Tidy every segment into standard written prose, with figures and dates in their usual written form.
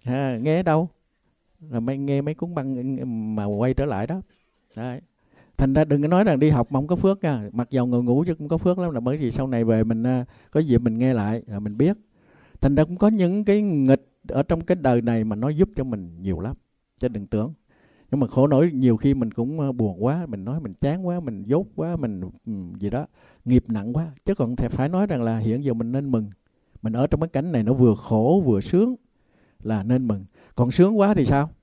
Nghe ở đâu? Là nghe mấy cuốn băng mà quay trở lại đó. Đấy. Thành ra đừng có nói rằng đi học mà không có phước nha. Mặc dầu ngồi ngủ chứ cũng có phước lắm, là bởi vì sau này về mình có dịp mình nghe lại là mình biết. Thành ra cũng có những cái nghịch ở trong cái đời này mà nó giúp cho mình nhiều lắm, chứ đừng tưởng. Nhưng mà khổ nỗi nhiều khi mình cũng buồn quá, mình nói mình chán quá, mình dốt quá, mình gì đó, nghiệp nặng quá. Chứ còn phải nói rằng là hiện giờ mình nên mừng. Mình ở trong cái cảnh này nó vừa khổ vừa sướng là nên mừng. Còn sướng quá thì sao?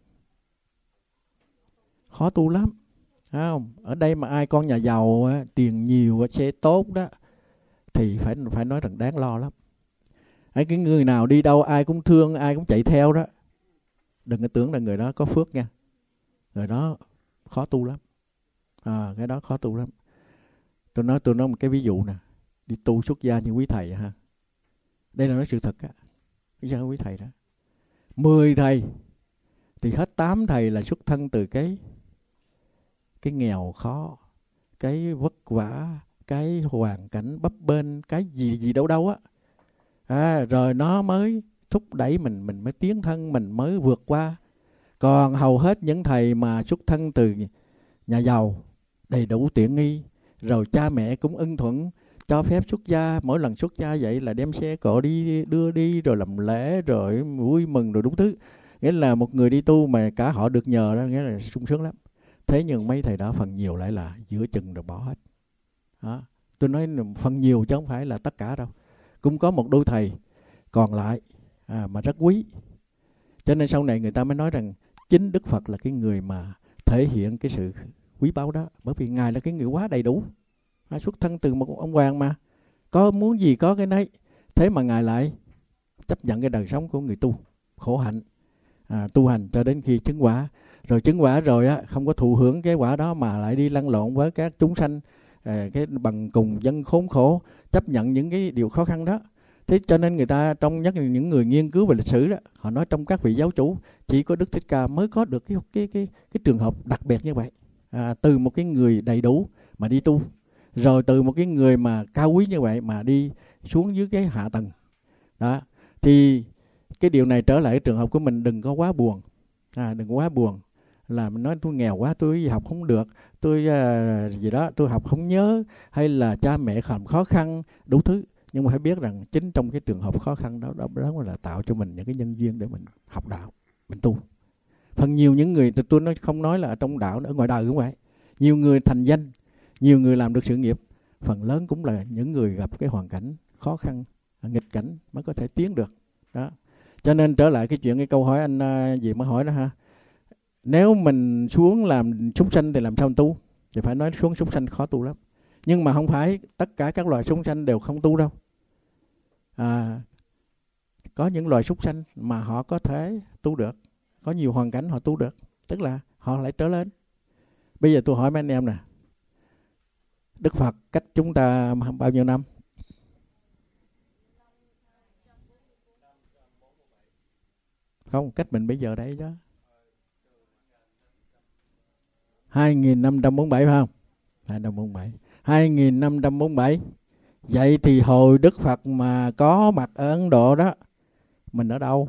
Khó tu lắm. Thấy không? Ở đây mà ai con nhà giàu, tiền nhiều, xe tốt đó, thì phải nói rằng đáng lo lắm. Cái người nào đi đâu ai cũng thương, ai cũng chạy theo đó, đừng có tưởng là người đó có phước nha. Người đó khó tu lắm. Cái đó khó tu lắm. Tôi nói một cái ví dụ nè. Đi tu xuất gia như quý thầy ha. Đây là nói sự thật á. Quý thầy đó. 10 thầy thì hết 8 thầy là xuất thân từ cái nghèo khó, cái vất vả, cái hoàn cảnh bấp bênh, cái gì đâu á. Rồi nó mới thúc đẩy mình mới tiến thân, mình mới vượt qua. Còn hầu hết những thầy mà xuất thân từ nhà giàu, đầy đủ tiện nghi, rồi cha mẹ cũng ưng thuận, cho phép xuất gia. Mỗi lần xuất gia vậy là đem xe cộ đi, đưa đi, rồi làm lễ, rồi vui mừng, rồi đúng thứ. Nghĩa là một người đi tu mà cả họ được nhờ đó, nghĩa là sung sướng lắm. Thế nhưng mấy thầy đó phần nhiều lại là giữa chừng rồi bỏ hết đó. Tôi nói phần nhiều chứ không phải là tất cả đâu. Cũng có một đôi thầy còn lại mà rất quý. Cho nên sau này người ta mới nói rằng chính Đức Phật là cái người mà thể hiện cái sự quý báu đó. Bởi vì Ngài là cái người quá đầy đủ, xuất thân từ một ông hoàng mà, có muốn gì có cái nấy. Thế mà Ngài lại chấp nhận cái đời sống của người tu khổ hạnh, tu hành cho đến khi chứng quả. Rồi chứng quả rồi không có thụ hưởng cái quả đó mà lại đi lăn lộn với các chúng sanh, cái bằng cùng dân khốn khổ, chấp nhận những cái điều khó khăn đó. Thế cho nên người ta, trong nhất là những người nghiên cứu về lịch sử đó, họ nói trong các vị giáo chủ chỉ có Đức Thích Ca mới có được cái trường hợp đặc biệt như vậy. Từ một cái người đầy đủ mà đi tu, rồi từ một cái người mà cao quý như vậy mà đi xuống dưới cái hạ tầng đó. Thì cái điều này trở lại cái trường hợp của mình, đừng có quá buồn. Đừng có quá buồn là mình nói tôi nghèo quá, tôi học không được, tôi gì đó, tôi học không nhớ, hay là cha mẹ làm khó khăn, đủ thứ. Nhưng mà phải biết rằng chính trong cái trường hợp khó khăn đó là tạo cho mình những cái nhân duyên để mình học đạo, mình tu. Phần nhiều những người, tôi nói không nói là ở trong đạo, ở ngoài đời cũng vậy. Nhiều người thành danh, nhiều người làm được sự nghiệp, phần lớn cũng là những người gặp cái hoàn cảnh khó khăn, nghịch cảnh mới có thể tiến được đó. Cho nên trở lại cái chuyện, cái câu hỏi anh gì mới hỏi đó ha. Nếu mình xuống làm súc sanh thì làm sao mình tu? Thì phải nói xuống súc sanh khó tu lắm. Nhưng mà không phải tất cả các loài súc sanh đều không tu đâu. Có những loài súc sanh mà họ có thể tu được, có nhiều hoàn cảnh họ tu được, tức là họ lại trở lên. Bây giờ tôi hỏi mấy anh em nè, Đức Phật cách chúng ta bao nhiêu năm? Không, cách mình bây giờ đây đó 2547 phải không? 2547. 2547. Vậy thì hồi Đức Phật mà có mặt ở Ấn Độ đó, mình ở đâu?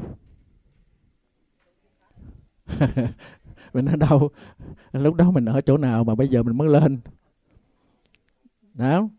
Mình ở đâu? Lúc đó mình ở chỗ nào mà bây giờ mình mới lên? Đó.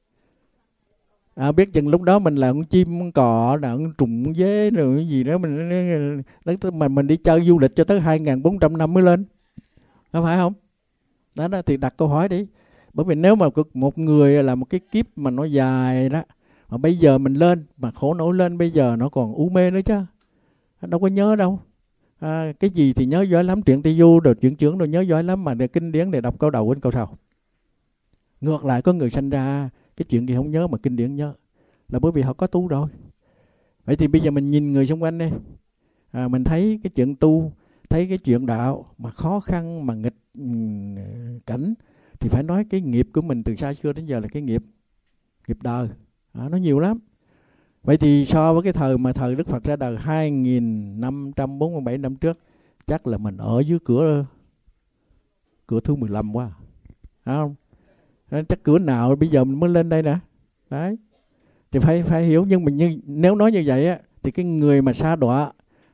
Biết chừng lúc đó mình là con chim con cò, là con trùng dế rồi cái gì đó, mình đi chơi du lịch cho tới 2400 năm mới lên. Có phải không? Đó thì đặt câu hỏi đi. Bởi vì nếu mà một người là một cái kiếp mà nó dài đó, mà bây giờ mình lên, mà khổ nổi lên bây giờ nó còn u mê nữa chứ. Đâu có nhớ đâu. Cái gì thì nhớ giỏi lắm, truyện Tây Du rồi chuyện trưởng rồi nhớ giỏi lắm, mà để kinh điển để đọc câu đầu đến câu sau. Ngược lại có người sanh ra cái chuyện gì không nhớ mà kinh điển nhớ, là bởi vì họ có tu rồi. Vậy thì bây giờ mình nhìn người xung quanh đi, mình thấy cái chuyện tu, thấy cái chuyện đạo mà khó khăn, mà nghịch cảnh, thì phải nói cái nghiệp của mình từ xa xưa đến giờ là cái nghiệp đời, nó nhiều lắm. Vậy thì so với cái thời Đức Phật ra đời 2547 năm trước, chắc là mình ở dưới cửa thứ 15 quá, phải không? Chắc cửa nào bây giờ mình mới lên đây nè. Đấy. Thì phải hiểu. Nhưng nếu nói như vậy á, thì cái người mà sa đọa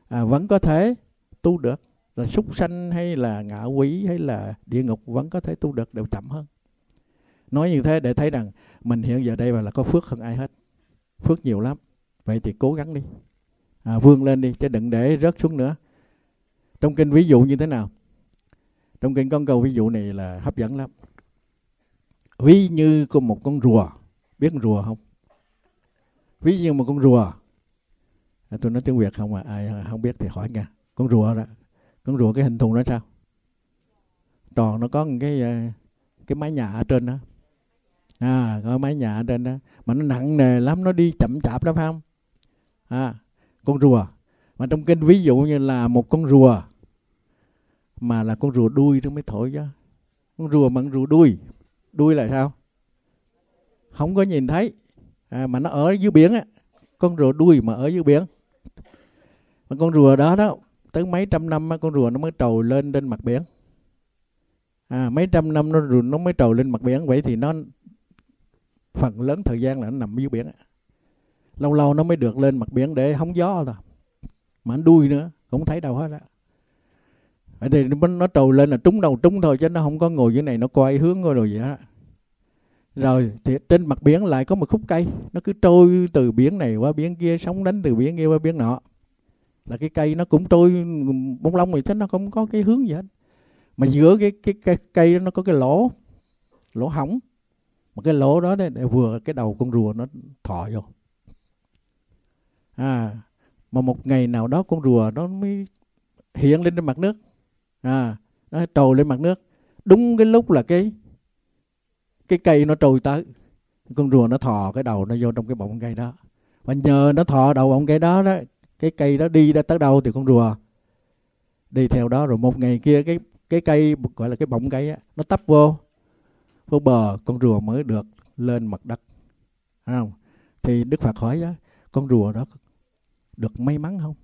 vẫn có thể tu được. Là súc sanh hay là ngạ quỷ hay là địa ngục vẫn có thể tu được, đều chậm hơn. Nói như thế để thấy rằng mình hiện giờ đây là có phước hơn ai hết. Phước nhiều lắm. Vậy thì cố gắng đi. Vươn lên đi, chứ đừng để rớt xuống nữa. Trong kinh ví dụ như thế nào? Trong kinh có câu ví dụ này là hấp dẫn lắm. Ví như có một con rùa. Biết con rùa không? Ví như một con rùa. Tôi nói tiếng Việt không mà ai không biết thì hỏi nha. Con rùa đó. Con rùa cái hình thù nó sao? Tròn, nó có một cái mái nhà ở trên đó. Có mái nhà ở trên đó. Mà nó nặng nề lắm, nó đi chậm chạp lắm phải không? Con rùa. Mà trong kinh ví dụ như là một con rùa, mà là con rùa đuôi nó mới thổi chứ. Con rùa mà con rùa đuôi. Đuôi là sao? Không có nhìn thấy. Mà nó ở dưới biển á. Con rùa đuôi mà ở dưới biển. Mà con rùa đó tới mấy trăm năm con rùa nó mới trồi lên trên mặt biển. Mấy trăm năm nó mới trồi lên mặt biển. Vậy thì nó phần lớn thời gian là nó nằm dưới biển. Lâu lâu nó mới được lên mặt biển để hóng gió thôi. Mà nó đuôi nữa cũng thấy đâu hết á. Vậy thì nó trồi lên là trúng đầu trúng thôi, chứ nó không có ngồi dưới này nó quay hướng ngồi đồ gì hết. Rồi thì trên mặt biển lại có một khúc cây, nó cứ trôi từ biển này qua biển kia, sóng đánh từ biển kia qua biển nọ. Là cái cây nó cũng trôi bông lông rồi, chứ nó không có cái hướng gì hết. Mà giữa cái cây đó nó có cái lỗ hổng. Mà cái lỗ đó để vừa cái đầu con rùa nó thọ vô. Mà một ngày nào đó con rùa nó mới hiện lên trên mặt nước. Nó trồi lên mặt nước. Đúng cái lúc là cái cây nó trồi tới, con rùa nó thò cái đầu nó vô trong cái bọng cây đó. Và nhờ nó thò đầu bọng cây đó, cái cây đó đi ra tới đâu thì con rùa đi theo đó. Rồi một ngày kia cái cây gọi là cái bọng cây á, nó tấp vô bờ, con rùa mới được lên mặt đất. Thấy không? Thì Đức Phật hỏi đó, con rùa đó được may mắn không?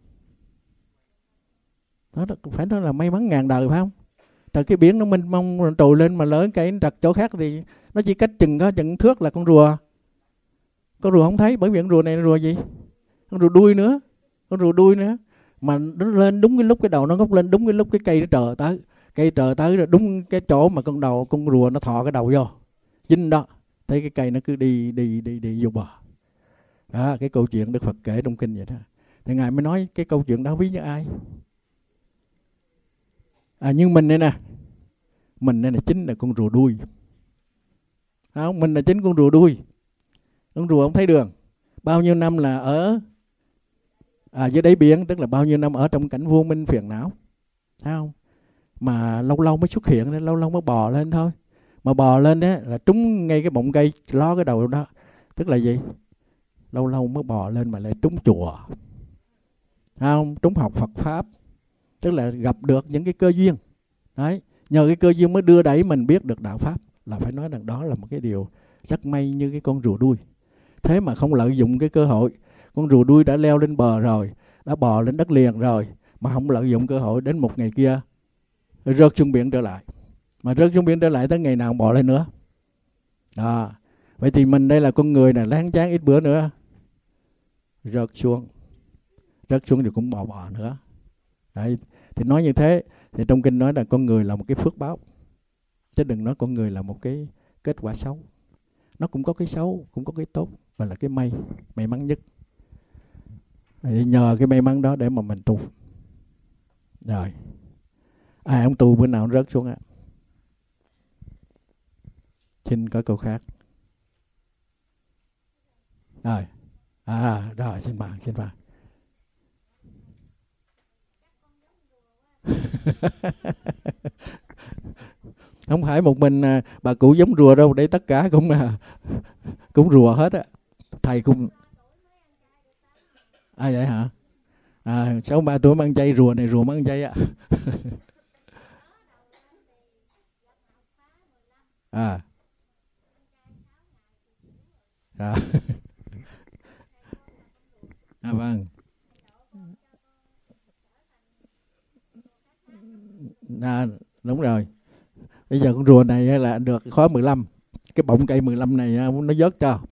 Đó phải nói là may mắn ngàn đời phải không? Tại cái biển nó mênh mông trồi lên, mà lỡ cây nó trật chỗ khác thì nó chỉ cách chừng thước là con rùa. Con rùa không thấy, bởi vì con rùa này là rùa gì? Con rùa đuôi nữa. Mà nó lên đúng cái lúc cái đầu nó ngóc lên, đúng cái lúc cái cây nó trờ tới. Cây trờ tới rồi đúng cái chỗ mà con rùa nó thọ cái đầu vô. Dính đó. Thấy cái cây nó cứ đi vô bờ. Đó, cái câu chuyện Đức Phật kể trong kinh vậy đó. Thì Ngài mới nói cái câu chuyện đó ví như ai? Như mình đây nè. Mình đây là chính là con rùa đuôi. Không? Mình là chính con rùa đuôi. Con rùa không thấy đường. Bao nhiêu năm là ở dưới đáy biển, tức là bao nhiêu năm ở trong cảnh vô minh phiền não. Thấy không? Mà lâu lâu mới xuất hiện, lâu lâu mới bò lên thôi. Mà bò lên đó là trúng ngay cái bọng cây, ló cái đầu đó. Tức là gì? Lâu lâu mới bò lên mà lại trúng chùa. Thấy không? Trúng học Phật Pháp. Tức là gặp được những cái cơ duyên. Đấy. Nhờ cái cơ duyên mới đưa đẩy mình biết được đạo Pháp. Là phải nói rằng đó là một cái điều rất may như cái con rùa đuôi. Thế mà không lợi dụng cái cơ hội. Con rùa đuôi đã leo lên bờ rồi, đã bò lên đất liền rồi, mà không lợi dụng cơ hội, đến một ngày kia rớt xuống biển trở lại. Mà rớt xuống biển trở lại tới ngày nào bò lên nữa. Vậy thì mình đây là con người này, láng cháng ít bữa nữa rớt xuống thì cũng bò nữa. Đấy. Thì nói như thế, thì trong kinh nói là con người là một cái phước báo, chứ đừng nói con người là một cái kết quả xấu. Nó cũng có cái xấu, cũng có cái tốt, và là cái may mắn nhất. Thì nhờ cái may mắn đó để mà mình tu. Rồi, ai không tu bữa nào rớt xuống á? Xin có câu khác. Rồi, rồi xin bạn. Không phải một mình bà cụ giống rùa đâu, để tất cả cũng rùa hết á. Thầy cũng vậy hả? 63 tuổi mà ăn chay, rùa này rùa mà ăn chay á. Vâng. Đúng rồi. Bây giờ con rùa này là được khóa 15. Cái bọng cây 15 này nó vớt cho.